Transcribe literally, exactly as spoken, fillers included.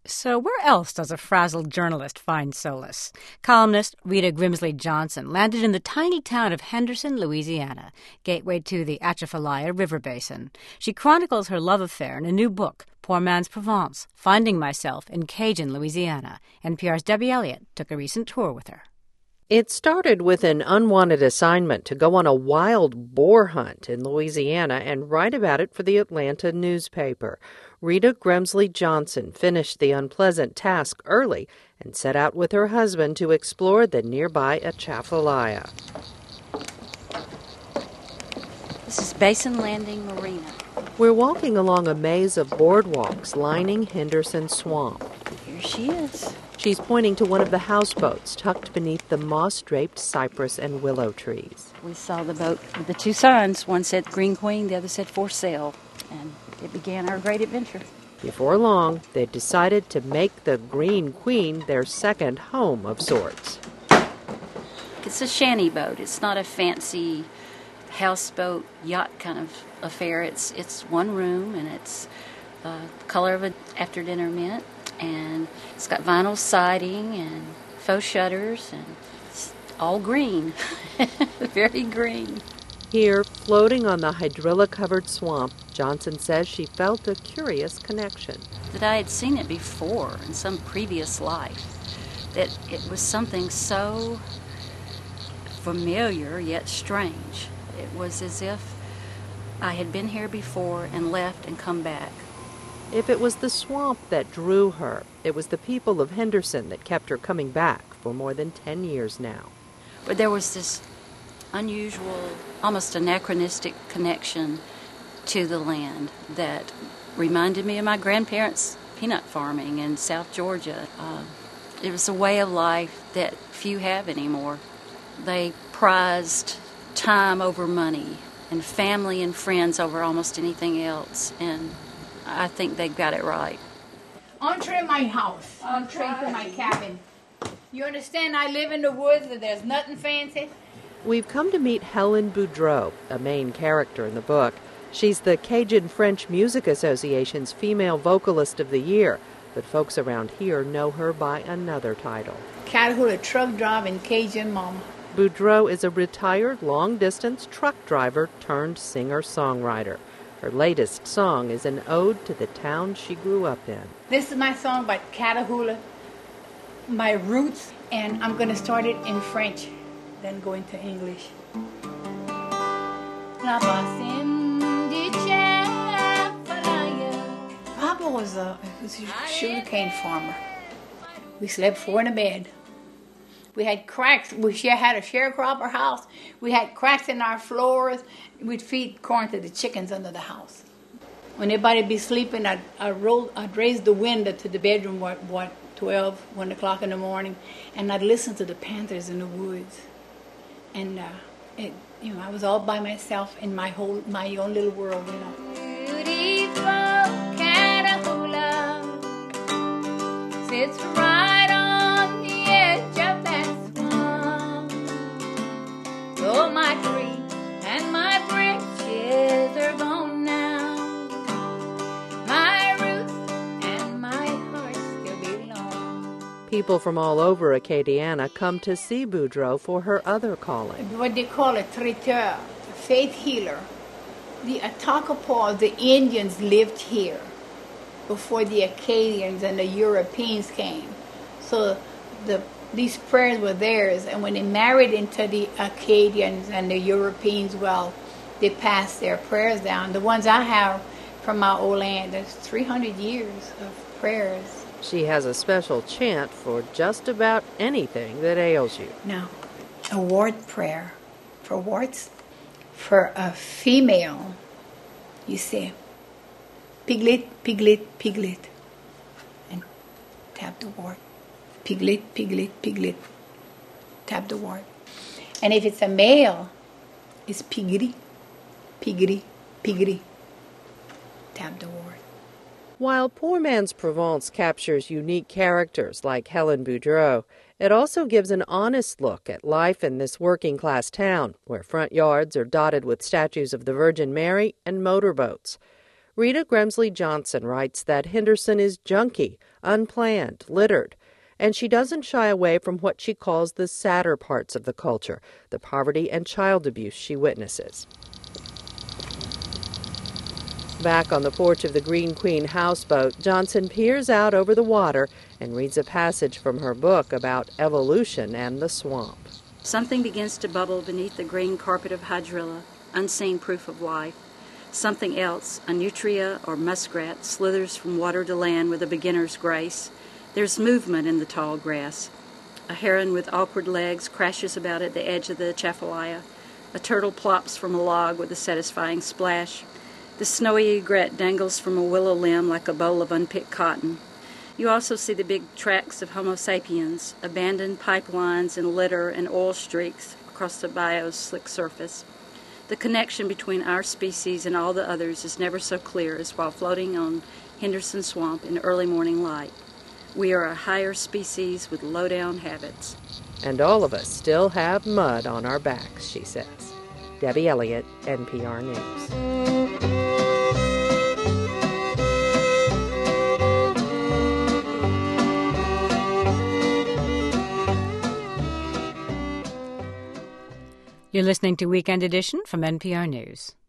So where else does a frazzled journalist find solace? Columnist Rita Grimsley Johnson landed in the tiny town of Henderson, Louisiana, gateway to the Atchafalaya River Basin. She chronicles her love affair in a new book, Poor Man's Provence, Finding Myself in Cajun, Louisiana. N P R's Debbie Elliott took a recent tour with her. It started with an unwanted assignment to go on a wild boar hunt in Louisiana and write about it for the Atlanta newspaper. Rita Grimsley Johnson finished the unpleasant task early and set out with her husband to explore the nearby Atchafalaya. This is Basin Landing Marina. We're walking along a maze of boardwalks lining Henderson Swamp. Here she is. She's pointing to one of the houseboats tucked beneath the moss-draped cypress and willow trees. We saw the boat with the two signs. One said Green Queen, the other said For Sale. And it began our great adventure. Before long, they decided to make the Green Queen their second home of sorts. It's a shanty boat. It's not a fancy houseboat, yacht kind of affair. It's it's one room, and it's uh, the color of an after-dinner mint. And it's got vinyl siding and faux shutters, and it's all green. Very green. Here, floating on the hydrilla-covered swamp, Johnson says she felt a curious connection. That I had seen it before in some previous life. That it was something so familiar yet strange. It was as if I had been here before and left and come back. If it was the swamp that drew her, it was the people of Henderson that kept her coming back for more than ten years now. But there was this unusual, almost anachronistic connection to the land that reminded me of my grandparents' peanut farming in South Georgia. Uh, it was a way of life that few have anymore. They prized time over money and family and friends over almost anything else, and I think they got it right. Entree my house, entree to my cabin. You understand, I live in the woods and there's nothing fancy. We've come to meet Helen Boudreau, a main character in the book. She's the Cajun French Music Association's Female Vocalist of the Year, but folks around here know her by another title. Catahoula truck driving Cajun mama. Boudreau is a retired long-distance truck driver turned singer-songwriter. Her latest song is an ode to the town she grew up in. This is my song about Catahoula, my roots, and I'm going to start it in French, then go into English. Papa was a, was a sugarcane farmer. We slept four in a bed. We had cracks. We had a sharecropper house. We had cracks in our floors. We'd feed corn to the chickens under the house. When everybody'd be sleeping, I'd, I'd, roll, I'd raise the window to the bedroom at what, twelve, one o'clock in the morning, and I'd listen to the panthers in the woods. And uh, it, you know, I was all by myself in my whole, my own little world, you know. Beautiful Catahoula sits right on the edge of that swamp. Oh, my tree and my branches are gone now. My roots and my heart still belong. People from all over Acadiana come to see Boudreau for her other calling. What they call a traiteur, a faith healer. The Attakapaw, the Indians lived here before the Acadians and the Europeans came. So the these prayers were theirs, and when they married into the Acadians and the Europeans, well, they passed their prayers down. The ones I have from my old land, there's three hundred years of prayers. She has a special chant for just about anything that ails you. Now, a wart prayer for warts. For a female, you say, piglet, piglet, piglet, and tap the wart. Piglet, piglet, piglet, tap the wart. And if it's a male, it's piggity, piggity, piggity, tap the wart. While Poor Man's Provence captures unique characters like Helen Boudreau, it also gives an honest look at life in this working-class town, where front yards are dotted with statues of the Virgin Mary and motorboats. Rita Grimsley Johnson writes that Henderson is junky, unplanned, littered, and she doesn't shy away from what she calls the sadder parts of the culture, the poverty and child abuse she witnesses. Back on the porch of the Green Queen houseboat, Johnson peers out over the water and reads a passage from her book about evolution and the swamp. Something begins to bubble beneath the green carpet of hydrilla, unseen proof of life. Something else, a nutria or muskrat, slithers from water to land with a beginner's grace. There's movement in the tall grass. A heron with awkward legs crashes about at the edge of the Atchafalaya. A turtle plops from a log with a satisfying splash. The snowy egret dangles from a willow limb like a bowl of unpicked cotton. You also see the big tracks of Homo sapiens, abandoned pipelines and litter and oil streaks across the bayou's slick surface. The connection between our species and all the others is never so clear as while floating on Henderson Swamp in early morning light. We are a higher species with low-down habits. And all of us still have mud on our backs, she says. Debbie Elliott, N P R News. You're listening to Weekend Edition from N P R News.